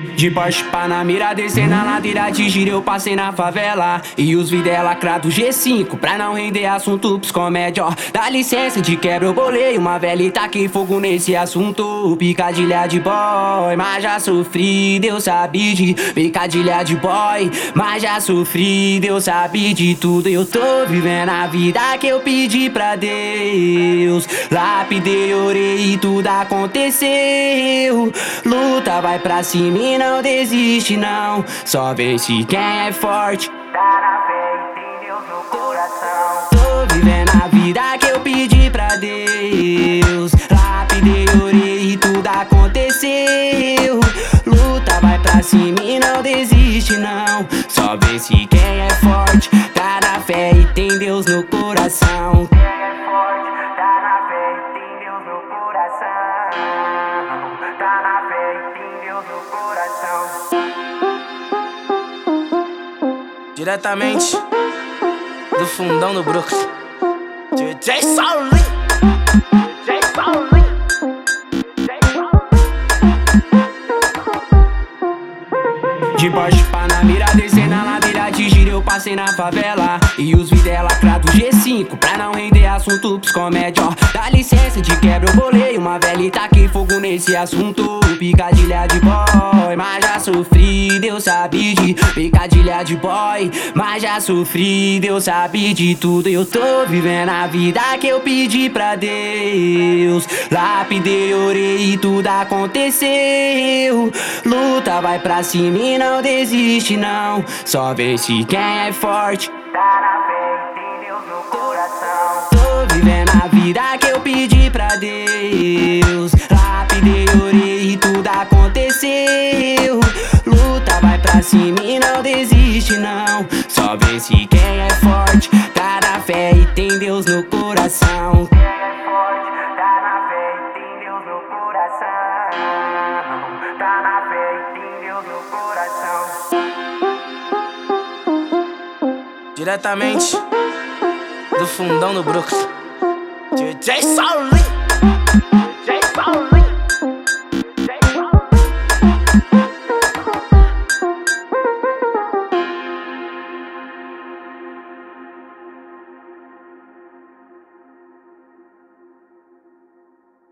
De Porsche Panamera, descer na ladeira de giro, eu passei na favela. E os vídeos é lacrado G5, pra não render assunto psicomédia, ó. Dá licença de quebra, eu bolei uma velha e taquei fogo nesse assunto. Picadilha de boy, mas já sofri, Deus sabe de picadilha de boy, mas já sofri, Deus sabe de tudo. Eu tô vivendo a vida que eu pedi pra Deus. Lapidei, orei e tudo aconteceu. Luta, vai pra cima e não desiste não. Só vence quem é forte. Tá na fé e tem Deus no coração. Tô vivendo a vida que eu pedi pra Deus. Lapidei, orei e tudo aconteceu. Luta, vai pra cima e não desiste não. Só vence quem é forte. Tá na fé e tem Deus no coração. Quem é forte, tá na fé e tem Deus no coração. Tá na fé e tem Deus no coração. Diretamente do fundão do Brooklyn, DJ Saulinho. De Porsche Panamera, descer na ladeira de giro, eu passei na favela. E os vídeos é lacrado G5, pra não render assunto psicomédia, ó. Dá licença de quebra, eu bolei uma velha e taquei fogo nesse assunto. Picadilha de boy, mas já sofri, Deus sabe de picadilha de boy, mas já sofri, Deus sabe de tudo. Eu tô vivendo a vida que eu pedi pra Deus. Lapidei, orei e tudo aconteceu. Luta, vai pra cima e não desiste não. Só vence quem é forte. Tá na fé e tem Deus no coração. Tô vivendo a vida que eu pedi pra Deus. Lapidei, orei e tudo aconteceu. Luta, vai pra cima e não desiste não. Só vence quem é forte. Tá na fé e tem Deus no coração. Quem é forte, tá na fé e tem Deus no coração. Tá na fé e tem Deus no coração. Diretamente do fundão do Brooklyn, DJ Saulinho.